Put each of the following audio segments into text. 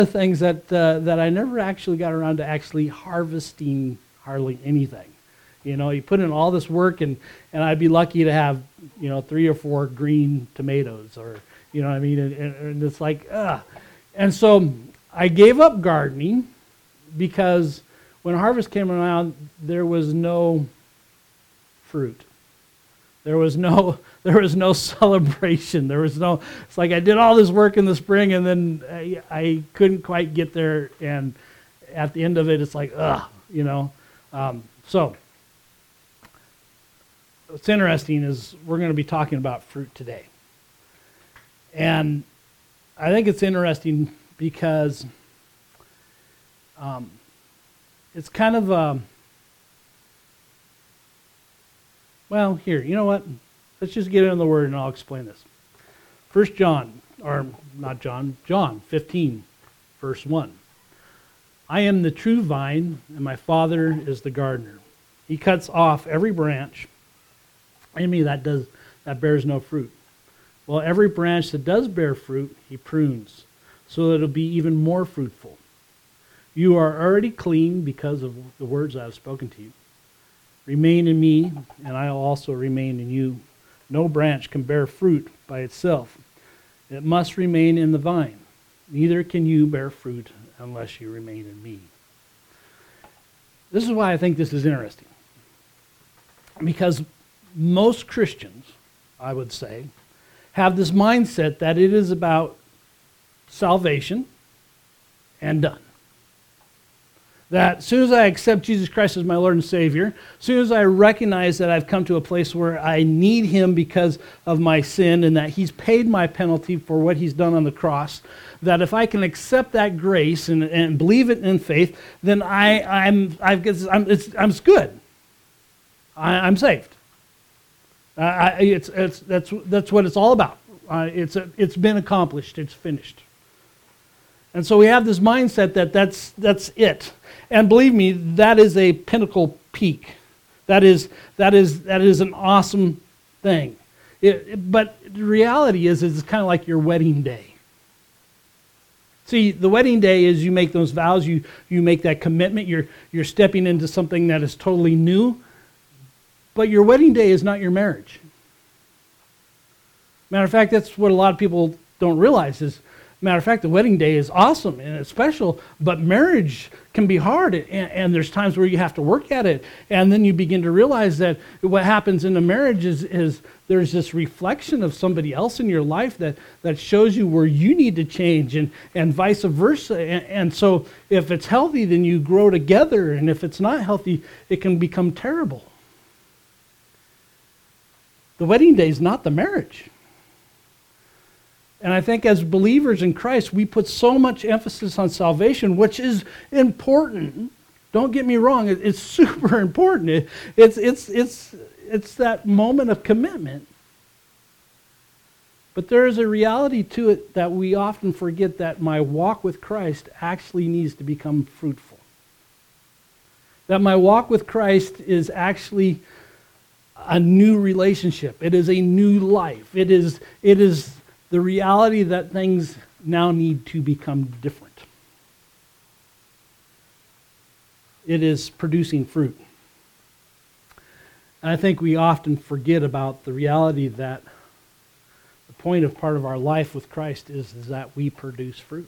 The things that I never actually got around to actually harvesting hardly anything. You put in all this work, and I'd be lucky to have 3 or 4 green tomatoes, or what I mean, and it's like ugh. And so I gave up gardening because when harvest came around, there was no fruit. There was no celebration. There was no. It's like I did all this work in the spring, and then I couldn't quite get there. And at the end of it, it's like ugh, So what's interesting is we're going to be talking about fruit today, and I think it's interesting because it's kind of well, here, you know what? Let's just get into the Word and I'll explain this. 1 John, or not John, John 15, verse 1. I am the true vine, and my Father is the gardener. He cuts off every branch in me that bears no fruit. Well, every branch that does bear fruit, he prunes, so that it'll be even more fruitful. You are already clean because of the words I have spoken to you. Remain in me, and I will also remain in you. No branch can bear fruit by itself. It must remain in the vine. Neither can you bear fruit unless you remain in me. This is why I think this is interesting. Because most Christians, I would say, have this mindset that it is about salvation and done. That as soon as I accept Jesus Christ as my Lord and Savior, as soon as I recognize that I've come to a place where I need Him because of my sin and that He's paid my penalty for what He's done on the cross, that if I can accept that grace and believe it in faith, then I'm good. I'm saved. That's what it's all about. It's been accomplished. It's finished. And so we have this mindset that that's it. And believe me, that is a pinnacle peak. That is an awesome thing. But the reality is it's kind of like your wedding day. See, the wedding day is you make those vows, you make that commitment, you're stepping into something that is totally new. But your wedding day is not your marriage. Matter of fact, that's what a lot of people don't realize is, matter of fact, the wedding day is awesome and it's special, but marriage can be hard, and there's times where you have to work at it, and then you begin to realize that what happens in a marriage is there's this reflection of somebody else in your life that shows you where you need to change, and vice versa. And so if it's healthy, then you grow together, and if it's not healthy, it can become terrible. The wedding day is not the marriage. And I think as believers in Christ, we put so much emphasis on salvation, which is important. Don't get me wrong; it's super important. It's that moment of commitment. But there is a reality to it that we often forget, that my walk with Christ actually needs to become fruitful. That my walk with Christ is actually a new relationship. It is a new life. It is the reality that things now need to become different. It is producing fruit. And I think we often forget about the reality that the point of part of our life with Christ is that we produce fruit.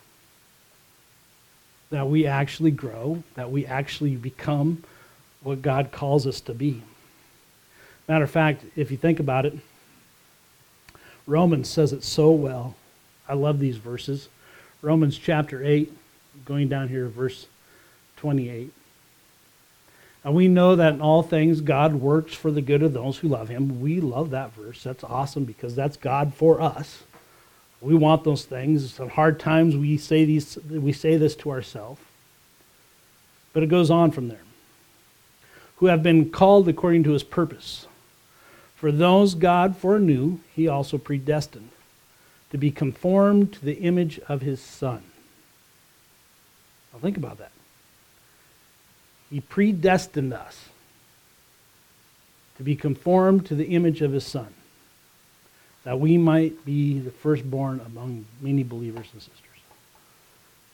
That we actually grow, that we actually become what God calls us to be. Matter of fact, if you think about it, Romans says it so well. I love these verses. Romans chapter 8, going down here to verse 28. And we know that in all things God works for the good of those who love Him. We love that verse. That's awesome because that's God for us. We want those things. At hard times we say this to ourselves. But it goes on from there. Who have been called according to His purpose. For those God foreknew, He also predestined to be conformed to the image of His Son. Now think about that. He predestined us to be conformed to the image of His Son, that we might be the firstborn among many believers and sisters.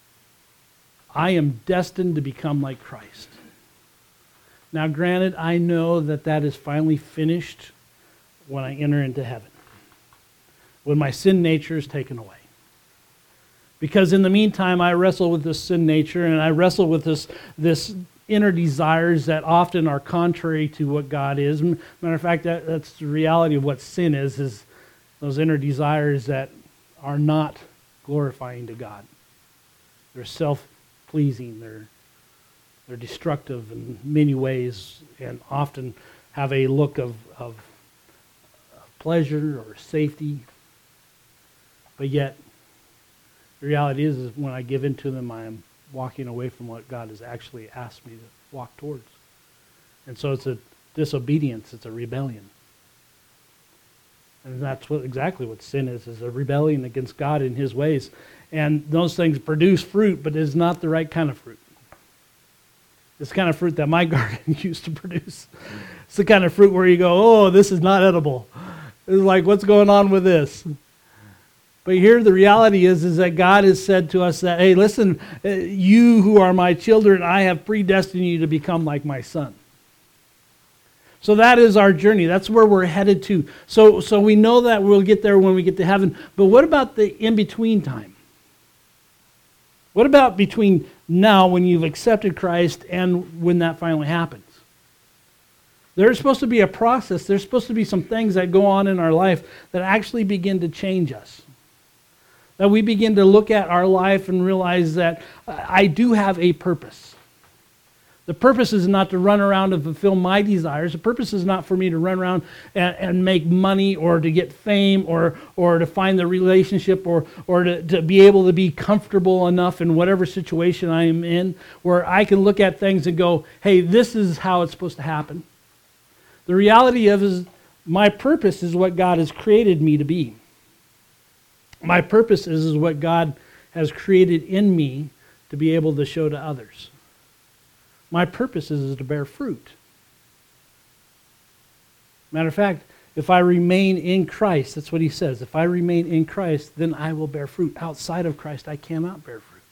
I am destined to become like Christ. Now, granted, I know that that is finally finished when I enter into heaven, when my sin nature is taken away. Because in the meantime, I wrestle with this sin nature, and I wrestle with this inner desires that often are contrary to what God is. Matter of fact, that's the reality of what sin is those inner desires that are not glorifying to God. They're self-pleasing. They're destructive in many ways, and often have a look of pleasure or safety. But yet, the reality is when I give into them, I am walking away from what God has actually asked me to walk towards. And so it's a disobedience, it's a rebellion. And that's exactly what sin is a rebellion against God in His ways. And those things produce fruit, but it's not the right kind of fruit. It's the kind of fruit that my garden used to produce. It's the kind of fruit where you go, oh, this is not edible. It's like, what's going on with this? But here the reality is that God has said to us that, hey, listen, you who are my children, I have predestined you to become like my Son. So that is our journey. That's where we're headed to. So we know that we'll get there when we get to heaven. But what about the in-between time? What about between now when you've accepted Christ and when that finally happens? There's supposed to be a process. There's supposed to be some things that go on in our life that actually begin to change us. That we begin to look at our life and realize that I do have a purpose. The purpose is not to run around and fulfill my desires. The purpose is not for me to run around and make money or to get fame or to find the relationship or to be able to be comfortable enough in whatever situation I am in where I can look at things and go, hey, this is how it's supposed to happen. The reality of is my purpose is what God has created me to be. My purpose is what God has created in me to be able to show to others. My purpose is to bear fruit. Matter of fact, if I remain in Christ, that's what he says. If I remain in Christ, then I will bear fruit. Outside of Christ, I cannot bear fruit.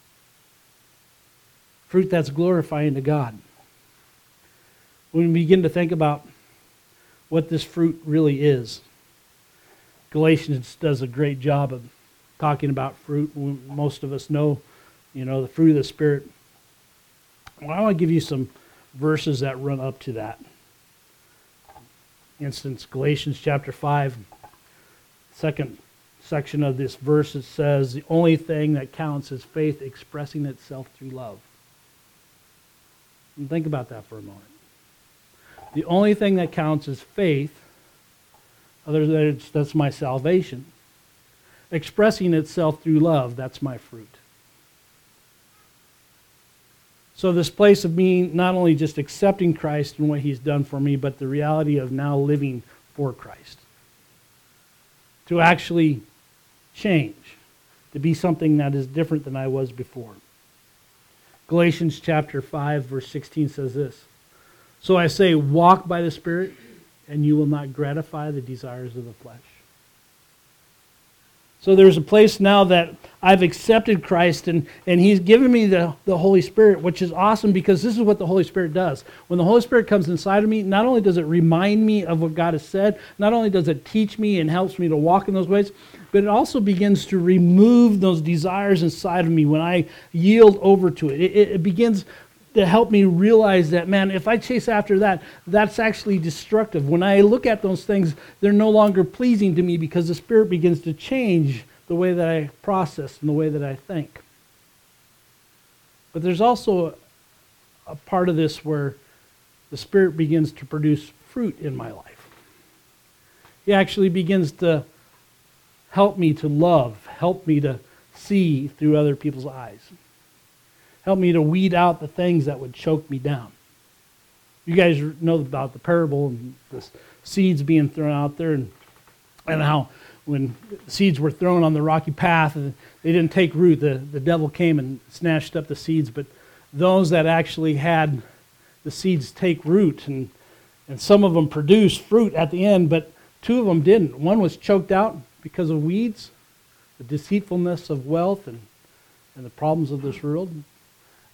Fruit that's glorifying to God. When we begin to think about what this fruit really is, Galatians does a great job of talking about fruit. Most of us know, the fruit of the Spirit. Well, I want to give you some verses that run up to that. For instance, Galatians chapter 5, second section of this verse, it says, the only thing that counts is faith expressing itself through love. And think about that for a moment. The only thing that counts is faith, other than that's my salvation, expressing itself through love, that's my fruit. So this place of me not only just accepting Christ and what he's done for me, but the reality of now living for Christ. To actually change, to be something that is different than I was before. Galatians chapter 5, verse 16 says this, so I say, walk by the Spirit, and you will not gratify the desires of the flesh. So there's a place now that I've accepted Christ and he's given me the Holy Spirit, which is awesome because this is what the Holy Spirit does. When the Holy Spirit comes inside of me, not only does it remind me of what God has said, not only does it teach me and helps me to walk in those ways, but it also begins to remove those desires inside of me when I yield over to it. It begins to help me realize that, man, if I chase after that, that's actually destructive. When I look at those things, they're no longer pleasing to me because the Spirit begins to change the way that I process and the way that I think. But there's also a part of this where the Spirit begins to produce fruit in my life. He actually begins to help me to love, help me to see through other people's eyes. Help me to weed out the things that would choke me down. You guys know about the parable and the seeds being thrown out there and how when seeds were thrown on the rocky path and they didn't take root, the devil came and snatched up the seeds. But those that actually had the seeds take root, and some of them produced fruit at the end, but two of them didn't. One was choked out because of weeds, the deceitfulness of wealth and the problems of this world.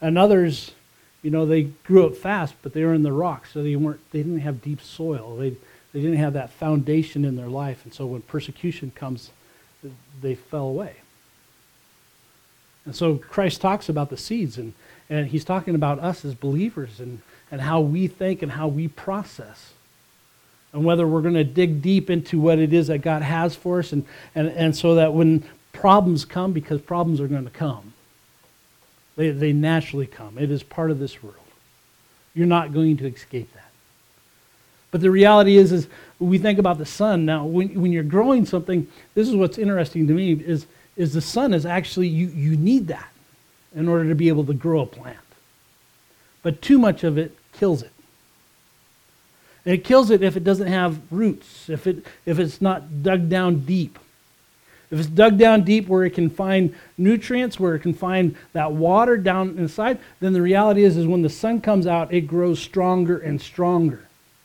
And others, they grew up fast, but they were in the rocks, so they didn't have deep soil. They didn't have that foundation in their life, and so when persecution comes, they fell away. And so Christ talks about the seeds, and he's talking about us as believers and how we think and how we process. And whether we're going to dig deep into what it is that God has for us, and so that when problems come, because problems are going to come, they naturally come. It is part of this world. You're not going to escape that. But the reality is we think about the sun. Now, when you're growing something, this is what's interesting to me, is the sun is actually, you need that in order to be able to grow a plant. But too much of it kills it. And it kills it if it doesn't have roots, if it's not dug down deep. If it's dug down deep where it can find nutrients, where it can find that water down inside, then the reality is when the sun comes out, it grows stronger and stronger.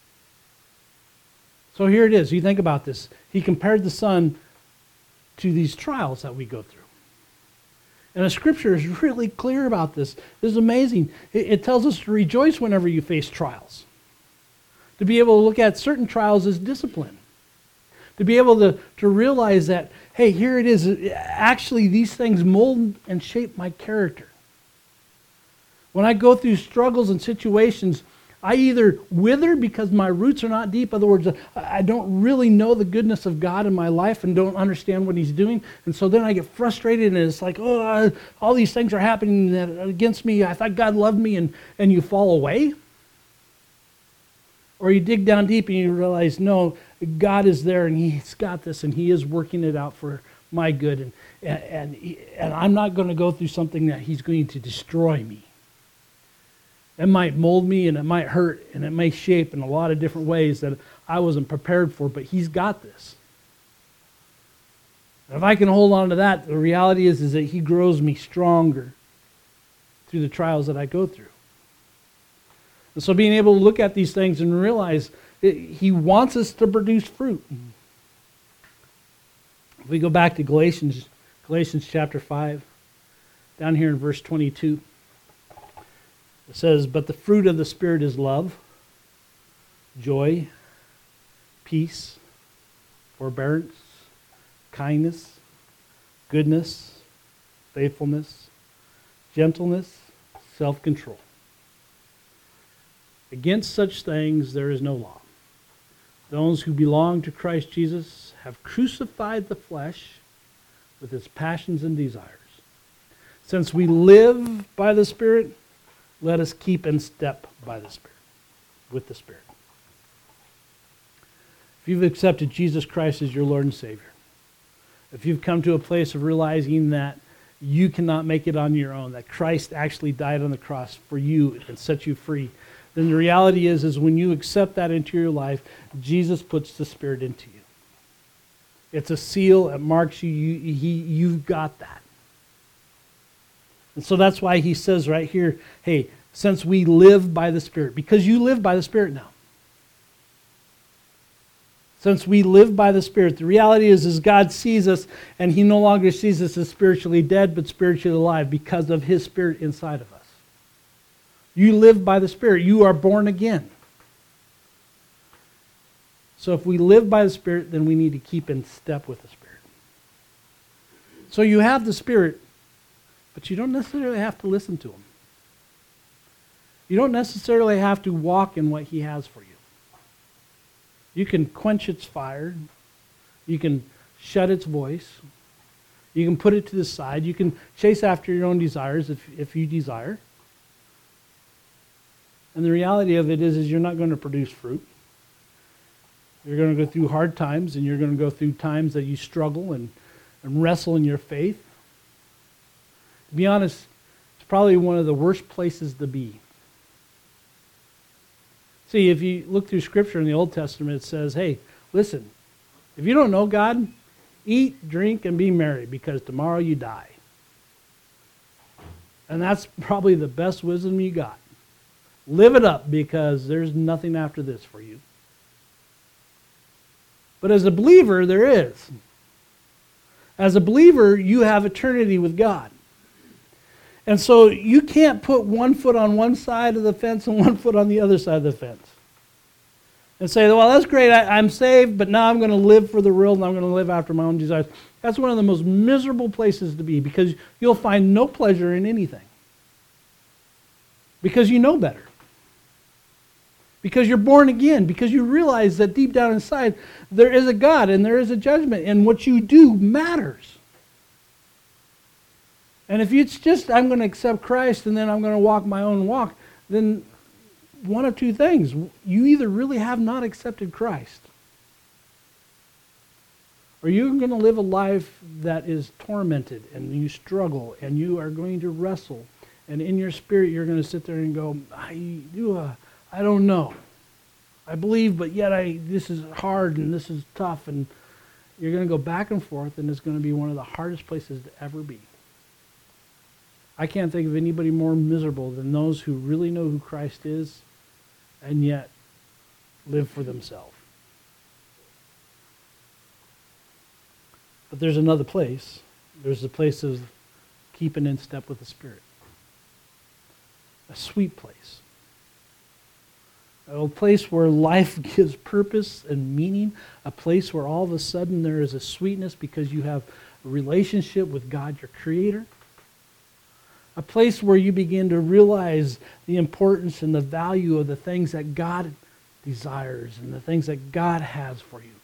So here it is. You think about this. He compared the sun to these trials that we go through. And the scripture is really clear about this. This is amazing. It tells us to rejoice whenever you face trials. To be able to look at certain trials as discipline. To be able to realize that, hey, here it is. Actually, these things mold and shape my character. When I go through struggles and situations, I either wither because my roots are not deep. In other words, I don't really know the goodness of God in my life and don't understand what He's doing. And so then I get frustrated and it's like, all these things are happening against me. I thought God loved me, and you fall away. Or you dig down deep and you realize, no, God is there and He's got this and He is working it out for my good. And I'm not going to go through something that He's going to destroy me. It might mold me and it might hurt and it may shape in a lot of different ways that I wasn't prepared for, but He's got this. And if I can hold on to that, the reality is that He grows me stronger through the trials that I go through. And so being able to look at these things and realize He wants us to produce fruit. If we go back to Galatians chapter 5, down here in verse 22, it says, "But the fruit of the Spirit is love, joy, peace, forbearance, kindness, goodness, faithfulness, gentleness, self-control. Against such things there is no law. Those who belong to Christ Jesus have crucified the flesh with its passions and desires. Since we live by the Spirit, let us keep in step by the Spirit, with the Spirit." If you've accepted Jesus Christ as your Lord and Savior, if you've come to a place of realizing that you cannot make it on your own, that Christ actually died on the cross for you and set you free, then the reality is when you accept that into your life, Jesus puts the Spirit into you. It's a seal. It marks you. You've got that. And so that's why he says right here, hey, since we live by the Spirit, because you live by the Spirit now. Since we live by the Spirit, the reality is God sees us, and He no longer sees us as spiritually dead, but spiritually alive because of His Spirit inside of us. You live by the Spirit. You are born again. So if we live by the Spirit, then we need to keep in step with the Spirit. So you have the Spirit, but you don't necessarily have to listen to Him. You don't necessarily have to walk in what He has for you. You can quench its fire. You can shut its voice. You can put it to the side. You can chase after your own desires if you desire. And the reality of it is you're not going to produce fruit. You're going to go through hard times, and you're going to go through times that you struggle and wrestle in your faith. To be honest, it's probably one of the worst places to be. See, if you look through Scripture in the Old Testament, it says, hey, listen, if you don't know God, eat, drink, and be merry, because tomorrow you die. And that's probably the best wisdom you got. Live it up, because there's nothing after this for you. But as a believer, there is. As a believer, you have eternity with God. And so you can't put one foot on one side of the fence and one foot on the other side of the fence. And say, well, that's great, I'm saved, but now I'm going to live for the world and I'm going to live after my own desires. That's one of the most miserable places to be, because you'll find no pleasure in anything. Because you know better. Because you're born again. Because you realize that deep down inside there is a God and there is a judgment, and what you do matters. And if it's just, I'm going to accept Christ and then I'm going to walk my own walk, then one of two things. You either really have not accepted Christ, or you're going to live a life that is tormented and you struggle and you are going to wrestle. And in your spirit you're going to sit there and go, I don't know. I believe, but yet this is hard and this is tough. And you're going to go back and forth, and it's going to be one of the hardest places to ever be. I can't think of anybody more miserable than those who really know who Christ is and yet live for themselves. But there's another place. There's the place of keeping in step with the Spirit. A sweet place. A place where life gives purpose and meaning. A place where all of a sudden there is a sweetness because you have a relationship with God, your Creator. A place where you begin to realize the importance and the value of the things that God desires and the things that God has for you.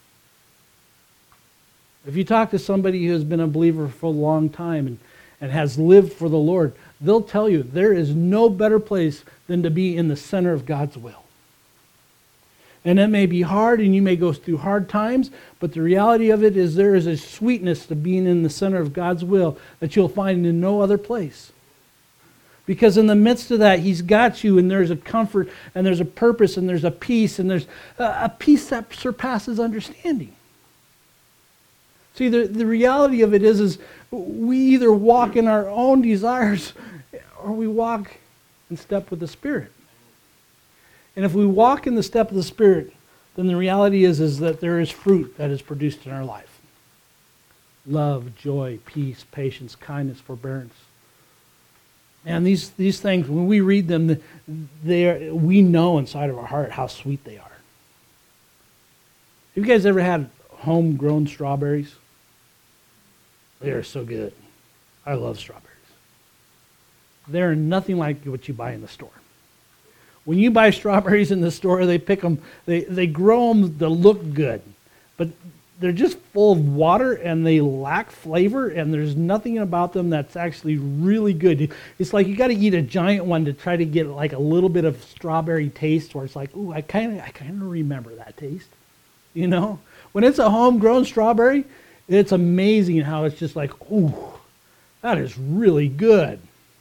If you talk to somebody who has been a believer for a long time and has lived for the Lord, they'll tell you there is no better place than to be in the center of God's will. And it may be hard and you may go through hard times, but the reality of it is there is a sweetness to being in the center of God's will that you'll find in no other place. Because in the midst of that, He's got you, and there's a comfort, and there's a purpose, and there's a peace, and there's a peace that surpasses understanding. See, the reality of it is we either walk in our own desires or we walk in step with the Spirit. And if we walk in the step of the Spirit, then the reality is that there is fruit that is produced in our life. Love, joy, peace, patience, kindness, forbearance. And these things, when we read them, we know inside of our heart how sweet they are. Have you guys ever had homegrown strawberries? They are so good. I love strawberries. They're nothing like what you buy in the store. When you buy strawberries in the store, they pick them, they grow them to look good. But they're just full of water and they lack flavor, and there's nothing about them that's actually really good. It's like you got to eat a giant one to try to get like a little bit of strawberry taste, where it's like, ooh, I kind of remember that taste. You know? When it's a homegrown strawberry, it's amazing how it's just like, ooh, that is really good.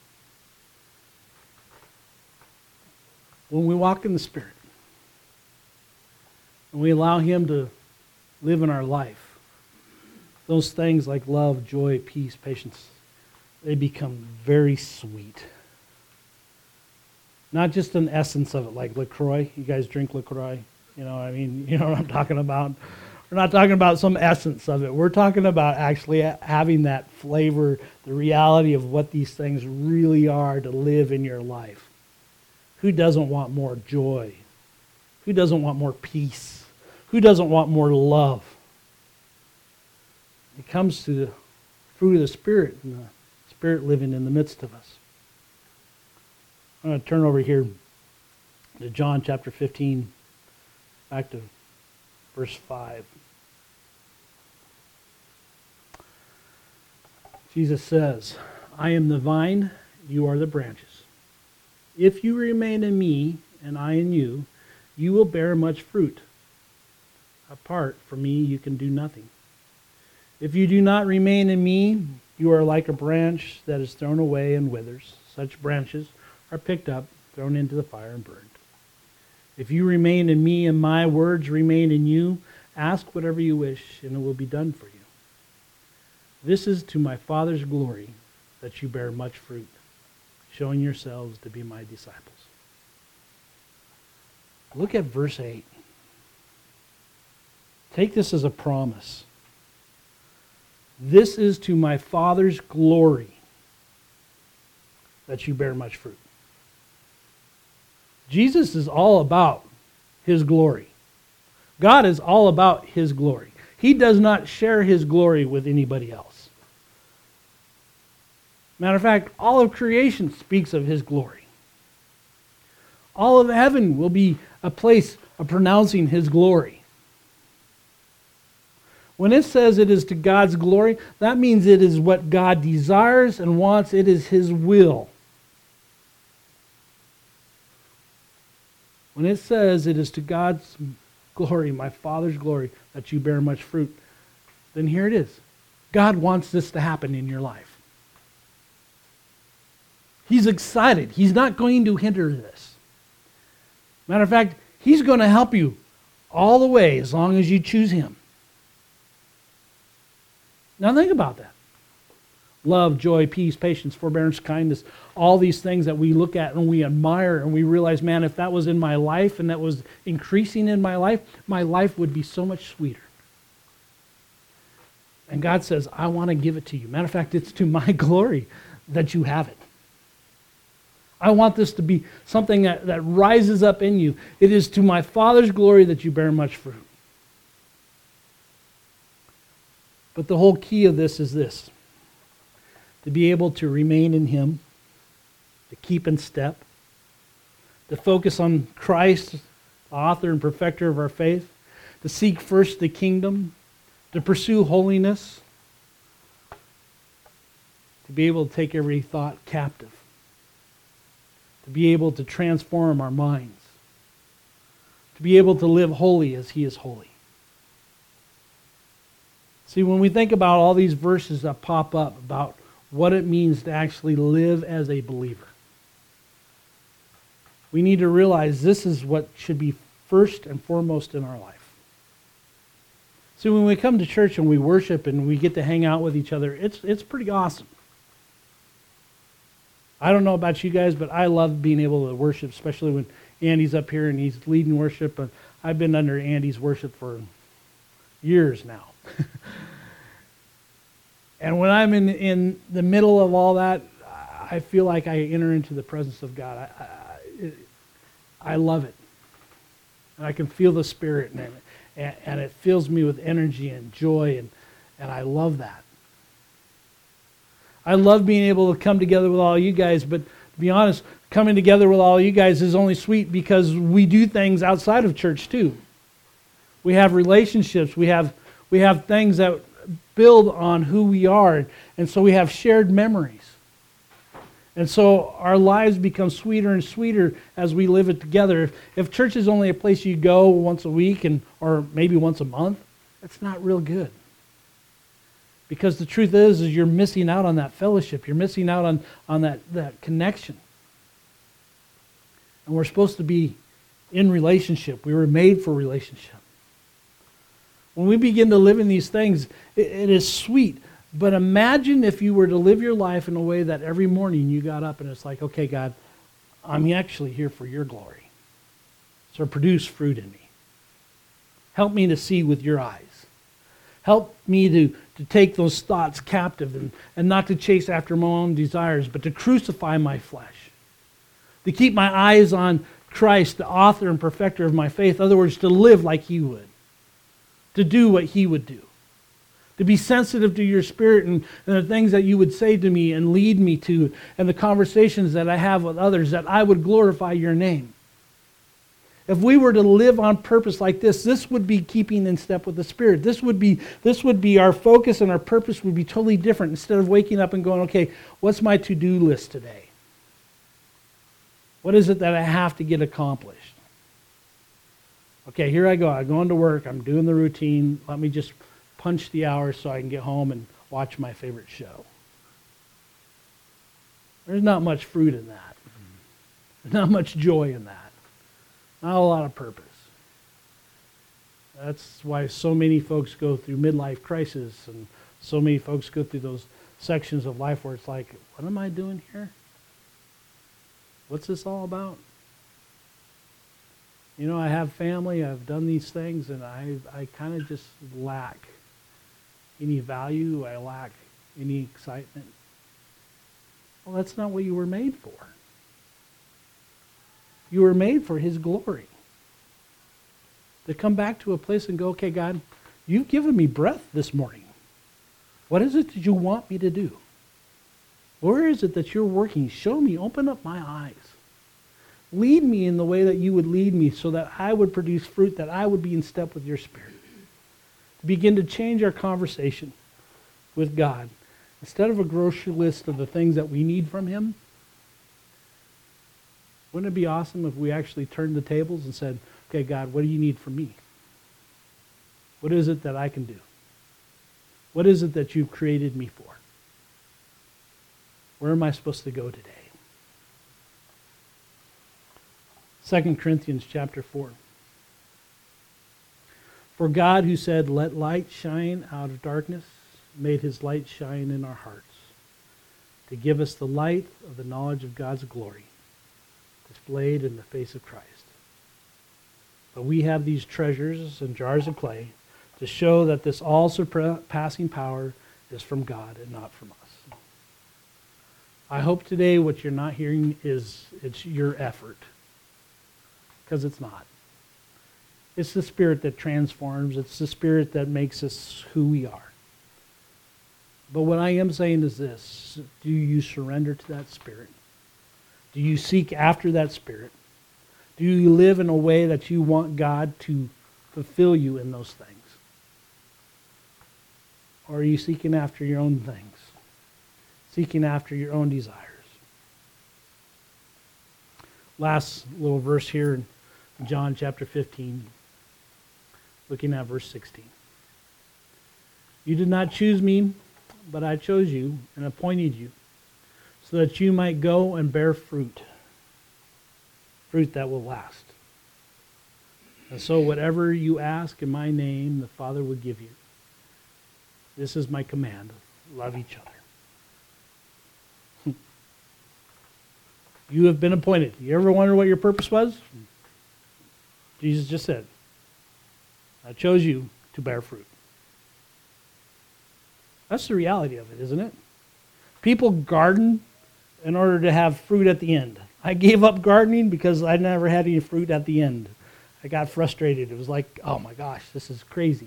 When we walk in the Spirit and we allow Him to live in our life, those things like love, joy, peace, patience, they become very sweet. Not just an essence of it, like LaCroix. You guys drink LaCroix? You know what I mean? You know what I'm talking about? We're not talking about some essence of it. We're talking about actually having that flavor, the reality of what these things really are to live in your life. Who doesn't want more joy? Who doesn't want more peace? Who doesn't want more love? It comes to the fruit of the Spirit, and the Spirit living in the midst of us. I'm going to turn over here to John chapter 15, back to verse 5. Jesus says, I am the vine, you are the branches. If you remain in me, and I in you, you will bear much fruit. Apart from me, you can do nothing. If you do not remain in me, you are like a branch that is thrown away and withers. Such branches are picked up, thrown into the fire, and burned. If you remain in me and my words remain in you, ask whatever you wish, and it will be done for you. This is to my Father's glory, that you bear much fruit, showing yourselves to be my disciples. Look at verse 8. Take this as a promise. This is to my Father's glory. that you bear much fruit. Jesus is all about his glory. God is all about his glory. He does not share his glory with anybody else. Matter of fact, all of creation speaks of his glory. All of heaven will be a place of pronouncing his glory. When it says it is to God's glory, that means it is what God desires and wants. It is his will. When it says it is to God's glory, my Father's glory, that you bear much fruit, then here it is. God wants this to happen in your life. He's excited. He's not going to hinder this. Matter of fact, he's going to help you all the way as long as you choose him. Now think about that. Love, joy, peace, patience, forbearance, kindness, all these things that we look at and we admire and we realize, man, if that was in my life and that was increasing in my life would be so much sweeter. And God says, I want to give it to you. Matter of fact, it's to my glory that you have it. I want this to be something that rises up in you. It is to my Father's glory that you bear much fruit. But the whole key of this is this: to be able to remain in him, to keep in step, to focus on Christ, the author and perfecter of our faith, to seek first the kingdom, to pursue holiness, to be able to take every thought captive, to be able to transform our minds, to be able to live holy as he is holy. See, when we think about all these verses that pop up about what it means to actually live as a believer, we need to realize this is what should be first and foremost in our life. See, when we come to church and we worship and we get to hang out with each other, it's pretty awesome. I don't know about you guys, but I love being able to worship, especially when Andy's up here and he's leading worship. I've been under Andy's worship for years now. And when I'm in the middle of all that, I feel like I enter into the presence of God. I love it. And I can feel the Spirit, and it fills me with energy and joy, and I love that. I love being able to come together with all you guys, but to be honest, coming together with all you guys is only sweet because we do things outside of church too. We have relationships. We have things that build on who we are, and so we have shared memories. And so our lives become sweeter and sweeter as we live it together. If church is only a place you go once a week or maybe once a month, that's not real good. Because the truth is you're missing out on that fellowship. You're missing out on that connection. And we're supposed to be in relationship. We were made for relationship. When we begin to live in these things, it is sweet. But imagine if you were to live your life in a way that every morning you got up and it's like, okay, God, I'm actually here for your glory. So produce fruit in me. Help me to see with your eyes. Help me to take those thoughts captive and not to chase after my own desires, but to crucify my flesh. To keep my eyes on Christ, the author and perfecter of my faith. In other words, to live like he would. To do what he would do. To be sensitive to your Spirit and the things that you would say to me and lead me to, and the conversations that I have with others, that I would glorify your name. If we were to live on purpose like this would be keeping in step with the Spirit. This would be our focus, and our purpose would be totally different. Instead of waking up and going, okay, what's my to-do list today? What is it that I have to get accomplished? Okay, here I go. I'm going to work. I'm doing the routine. Let me just punch the hours so I can get home and watch my favorite show. There's not much fruit in that. There's not much joy in that. Not a lot of purpose. That's why so many folks go through midlife crisis, and so many folks go through those sections of life where it's like, what am I doing here? What's this all about? You know, I have family, I've done these things, and I kind of just lack any value. I lack any excitement. Well, that's not what you were made for. You were made for His glory. To come back to a place and go, okay, God, you've given me breath this morning. What is it that you want me to do? Where is it that you're working? Show me, open up my eyes. Lead me in the way that you would lead me so that I would produce fruit, that I would be in step with your Spirit. Begin to change our conversation with God. Instead of a grocery list of the things that we need from Him, wouldn't it be awesome if we actually turned the tables and said, okay, God, what do you need from me? What is it that I can do? What is it that you've created me for? Where am I supposed to go today? 2 Corinthians chapter 4. For God, who said, let light shine out of darkness, made His light shine in our hearts, to give us the light of the knowledge of God's glory, displayed in the face of Christ. But we have these treasures in jars of clay to show that this all-surpassing power is from God and not from us. I hope today what you're not hearing is it's your effort, because it's not. It's the Spirit that transforms. It's the Spirit that makes us who we are. But what I am saying is this: do you surrender to that Spirit? Do you seek after that Spirit? Do you live in a way that you want God to fulfill you in those things? Or are you seeking after your own things? Seeking after your own desires? Last little verse here in John chapter 15, looking at verse 16. You did not choose me, but I chose you and appointed you, so that you might go and bear fruit. Fruit that will last. And so whatever you ask in my name, the Father will give you. This is my command. Love each other. You have been appointed. You ever wonder what your purpose was? Jesus just said, I chose you to bear fruit. That's the reality of it, isn't it? People garden in order to have fruit at the end. I gave up gardening because I never had any fruit at the end. I got frustrated. It was like, oh my gosh, this is crazy.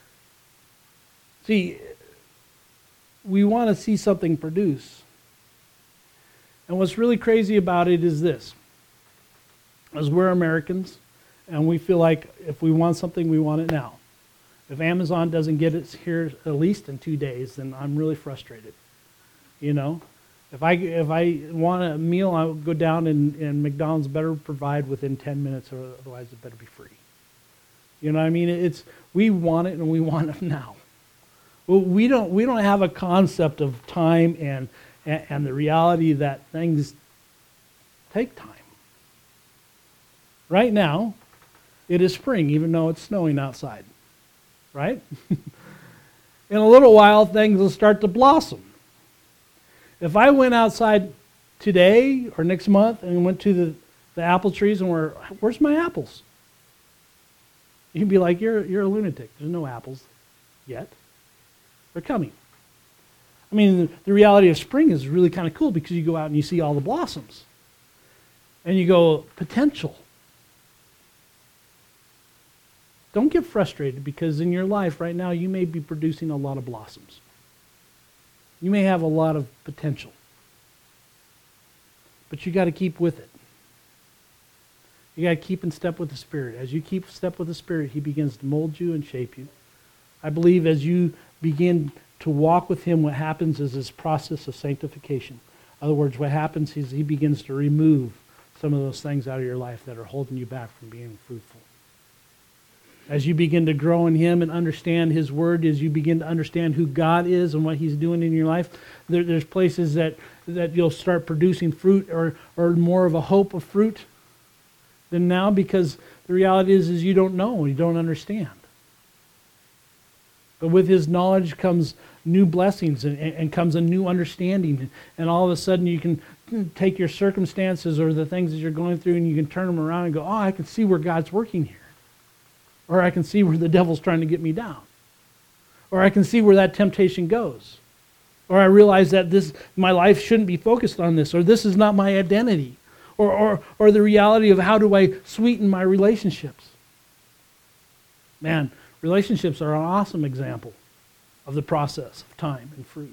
See, we want to see something produce. And what's really crazy about it is this. As we're Americans, and we feel like if we want something, we want it now. If Amazon doesn't get it here at least in 2 days, then I'm really frustrated. You know? If I want a meal, I'll go down and McDonald's better provide within 10 minutes, or otherwise it better be free. You know what I mean? We want it and we want it now. Well, we don't have a concept of time and the reality that things take time. Right now, it is spring, even though it's snowing outside. Right? In a little while, things will start to blossom. If I went outside today or next month and went to the apple trees and where's my apples? You'd be like, you're a lunatic. There's no apples yet. They're coming. I mean, the reality of spring is really kind of cool because you go out and you see all the blossoms. And you go, potential. Don't get frustrated, because in your life right now you may be producing a lot of blossoms. You may have a lot of potential. But you got to keep with it. You got to keep in step with the Spirit. As you keep in step with the Spirit, He begins to mold you and shape you. I believe as you begin to walk with Him, what happens is this process of sanctification. In other words, what happens is He begins to remove some of those things out of your life that are holding you back from being fruitful. As you begin to grow in Him and understand His Word, as you begin to understand who God is and what He's doing in your life, there's places that you'll start producing fruit or more of a hope of fruit than now, because the reality is you don't know, you don't understand. But with His knowledge comes new blessings and comes a new understanding. And all of a sudden you can take your circumstances or the things that you're going through and you can turn them around and go, oh, I can see where God's working here. Or I can see where the devil's trying to get me down. Or I can see where that temptation goes. Or I realize that my life shouldn't be focused on this, or this is not my identity. Or the reality of how do I sweeten my relationships. Man, relationships are an awesome example of the process of time and fruit.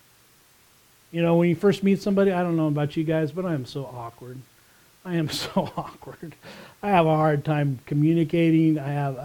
You know, when you first meet somebody, I don't know about you guys, but I am so awkward. I am so awkward. I have a hard time communicating. I have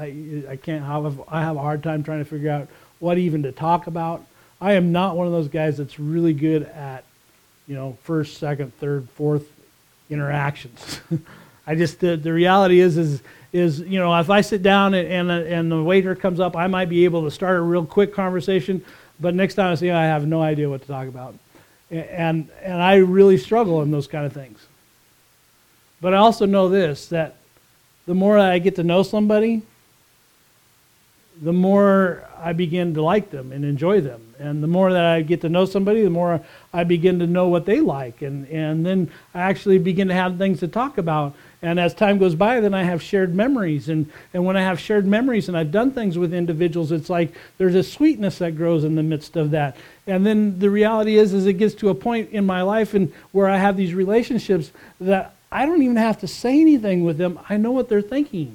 a hard time trying to figure out what even to talk about. I am not one of those guys that's really good at, first, second, third, fourth interactions. I just the reality is if I sit down and the waiter comes up, I might be able to start a real quick conversation, but next time I see him, I have no idea what to talk about, and I really struggle in those kind of things. But I also know this, that the more I get to know somebody, the more I begin to like them and enjoy them. And the more that I get to know somebody, the more I begin to know what they like. And then I actually begin to have things to talk about. And as time goes by, then I have shared memories. And when I have shared memories and I've done things with individuals, it's like there's a sweetness that grows in the midst of that. And then the reality is it gets to a point in my life and where I have these relationships that I don't even have to say anything with them. I know what they're thinking.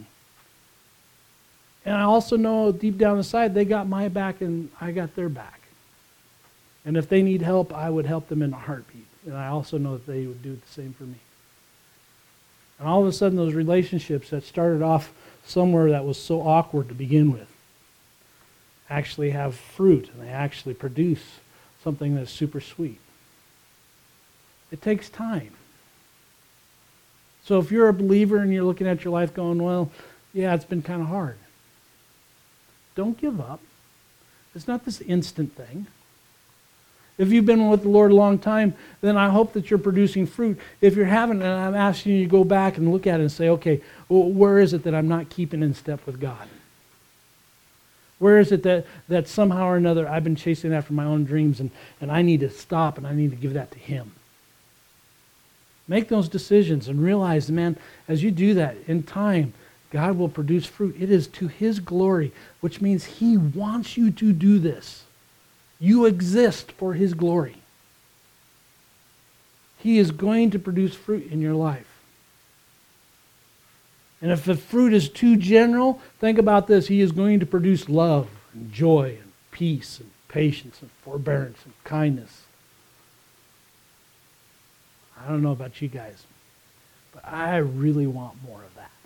And I also know deep down inside they got my back and I got their back. And if they need help, I would help them in a heartbeat. And I also know that they would do the same for me. And all of a sudden those relationships that started off somewhere that was so awkward to begin with actually have fruit and they actually produce something that's super sweet. It takes time. So if you're a believer and you're looking at your life going, well, yeah, it's been kind of hard. Don't give up. It's not this instant thing. If you've been with the Lord a long time, then I hope that you're producing fruit. If you're haven't, and I'm asking you to go back and look at it and say, okay, well, where is it that I'm not keeping in step with God? Where is it that somehow or another I've been chasing after my own dreams and I need to stop and I need to give that to Him? Make those decisions and realize, man, as you do that, in time, God will produce fruit. It is to His glory, which means He wants you to do this. You exist for His glory. He is going to produce fruit in your life. And if the fruit is too general, think about this. He is going to produce love and joy and peace and patience and forbearance and kindness. I don't know about you guys, but I really want more of that.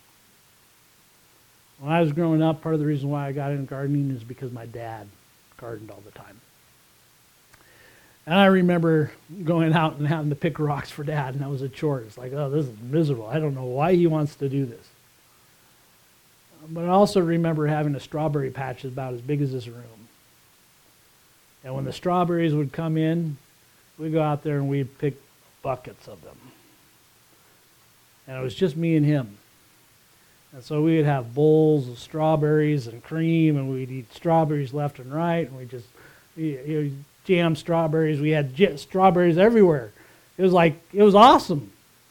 When I was growing up, part of the reason why I got into gardening is because my dad gardened all the time. And I remember going out and having to pick rocks for Dad, and that was a chore. It's like, oh, this is miserable. I don't know why he wants to do this. But I also remember having a strawberry patch about as big as this room. And when the strawberries would come in, we'd go out there and we'd pick buckets of them. And it was just me and him. And so we would have bowls of strawberries and cream, and we'd eat strawberries left and right, and we just jam strawberries. We had strawberries everywhere. It was awesome.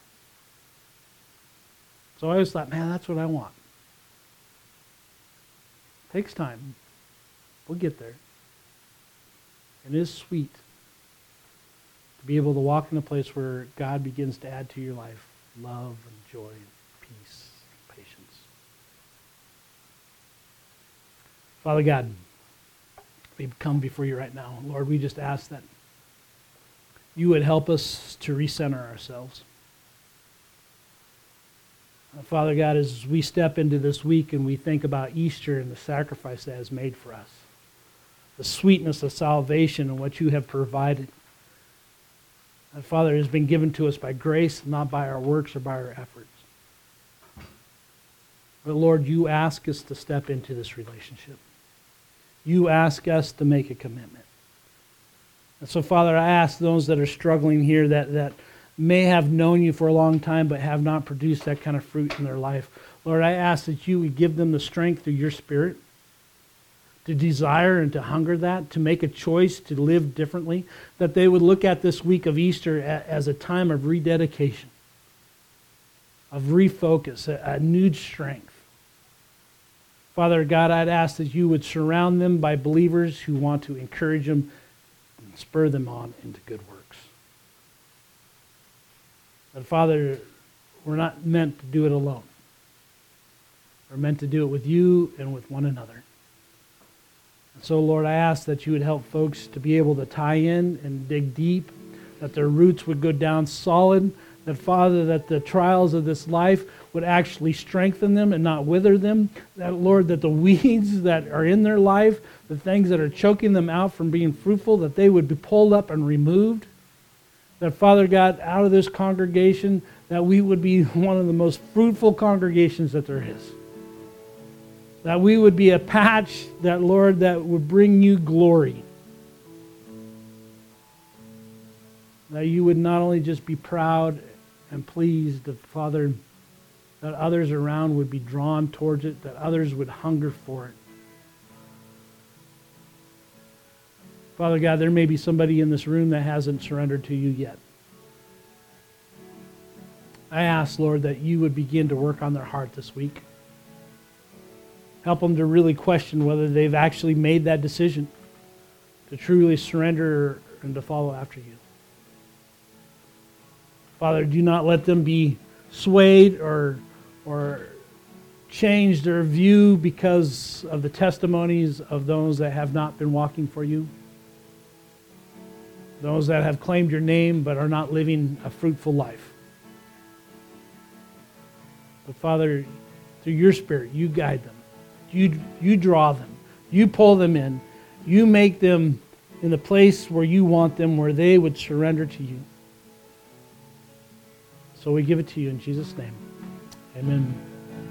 So I always thought, man, that's what I want. It takes time. We'll get there. And it is sweet to be able to walk in a place where God begins to add to your life love and joy and peace and patience. Father God, we come before you right now. Lord, we just ask that you would help us to recenter ourselves. Father God, as we step into this week and we think about Easter and the sacrifice that is made for us, the sweetness of salvation and what you have provided, and Father, it has been given to us by grace, not by our works or by our efforts. But Lord, you ask us to step into this relationship. You ask us to make a commitment. And so, Father, I ask those that are struggling here that may have known you for a long time but have not produced that kind of fruit in their life. Lord, I ask that you would give them the strength through your Spirit to desire and to hunger that, to make a choice to live differently, that they would look at this week of Easter as a time of rededication, of refocus, a renewed strength. Father God, I'd ask that you would surround them by believers who want to encourage them, spur them on into good works. But Father, we're not meant to do it alone. We're meant to do it with you and with one another. And so, Lord, I ask that you would help folks to be able to tie in and dig deep, that their roots would go down solid, that, Father, that the trials of this life would actually strengthen them and not wither them, that, Lord, that the weeds that are in their life, the things that are choking them out from being fruitful, that they would be pulled up and removed, that, Father God, out of this congregation, that we would be one of the most fruitful congregations that there is. That we would be a patch, that, Lord, that would bring you glory. That you would not only just be proud and pleased, that, Father, that others around would be drawn towards it, that others would hunger for it. Father God, there may be somebody in this room that hasn't surrendered to you yet. I ask, Lord, that you would begin to work on their heart this week. Help them to really question whether they've actually made that decision to truly surrender and to follow after you. Father, do not let them be swayed or change their view because of the testimonies of those that have not been walking for you. Those that have claimed your name but are not living a fruitful life. But Father, through your Spirit, you guide them. You draw them. You pull them in. You make them in the place where you want them, where they would surrender to you. So we give it to you in Jesus' name. Amen.